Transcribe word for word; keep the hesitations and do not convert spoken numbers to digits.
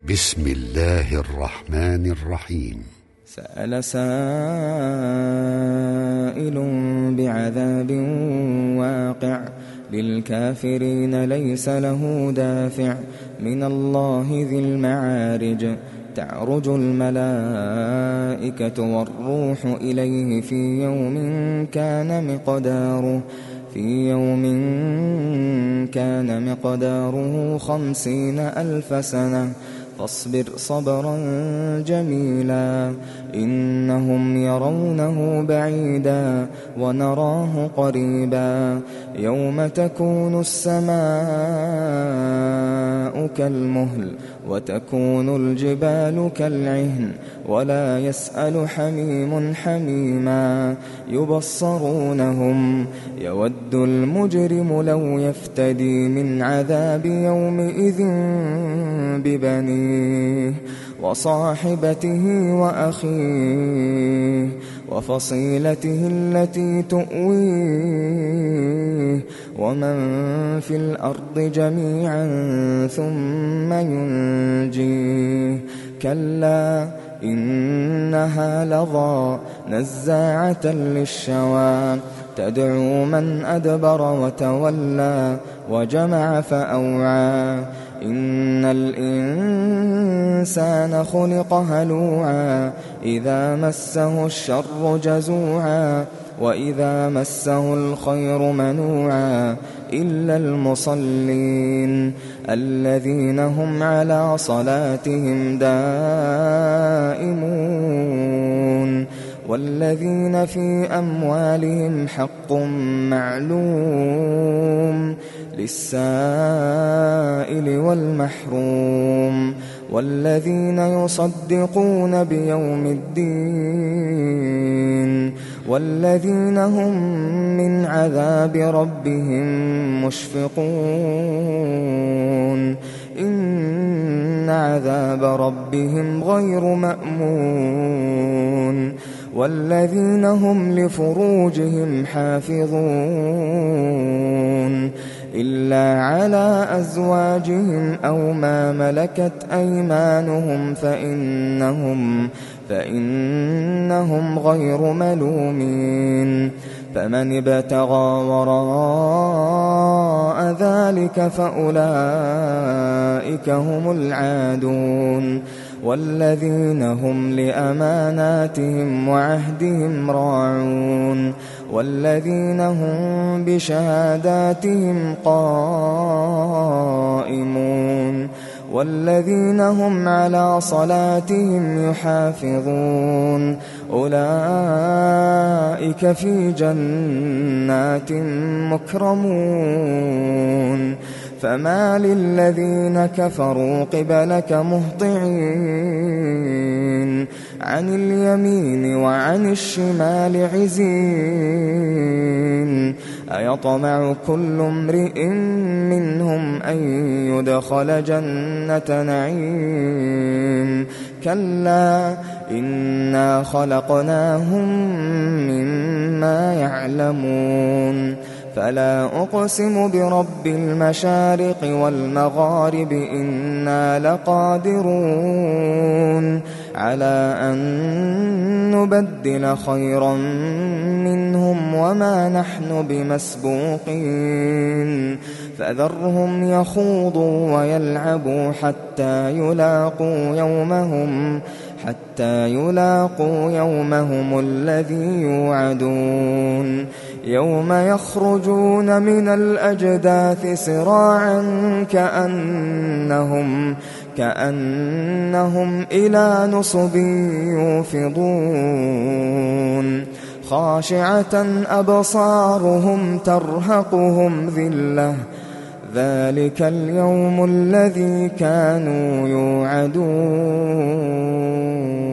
بسم الله الرحمن الرحيم. سأل سائل بعذاب واقع للكافرين ليس له دافع من الله ذي المعارج تعرج الملائكة والروح إليه في يوم كان مقداره في يوم كان مقداره خمسين ألف سنة فاصبر صبرا جميلا إنهم يرونه بعيدا ونراه قريبا يوم تكون السماء كالمهل وتكون الجبال كالعهن ولا يسأل حميم حميما يبصرونهم يود المجرم لو يفتدي من عذاب يومئذ ببنيه وصاحبته وأخيه وفصيلته التي تؤويه ومن في الأرض جميعا ثم ينجيه كلا إنها لظى نزاعة للشوى تدعو من أدبر وتولى وجمع فأوعى إن الإنسان خلق هلوعا إذا مسه الشر جزوعا وإذا مسه الخير منوعا إلا المصلين الذين هم على صلاتهم دائمون والذين في أموالهم حق معلوم للسائل والمحروم والذين يصدقون بيوم الدين والذين هم من عذاب ربهم مشفقون إن عذاب ربهم غير مأمون والذين هم لفروجهم حافظون إلا على أزواجهم أو ما ملكت أيمانهم فإنهم فإنهم غير ملومين فمن ابتغى وراء ذلك فأولئك هم العادون والذين هم لأماناتهم وعهدهم راعون والذين هم بشهاداتهم قائمون والذين هم على صلاتهم يحافظون أولئك في جنات مكرمون فما للذين كفروا قبلك مهطعين عن اليمين وعن الشمال عزين أيطمع كل امرئ منهم أن يدخل جنة نعيم كلا إنا خلقناهم مما يعلمون فلا أقسم برب المشارق والمغارب إنا لقادرون على أن نبدل خيرا منهم وما نحن بمسبوقين فذرهم يخوضوا ويلعبوا حتى يلاقوا يومهم حتى يلاقوا يومهم الذي يوعدون يوم يخرجون من الأجداث سراعا كأنهم كأنهم إلى نصب يوفضون خاشعة أبصارهم ترهقهم ذلة ذلك اليوم الذي كانوا يوعدون.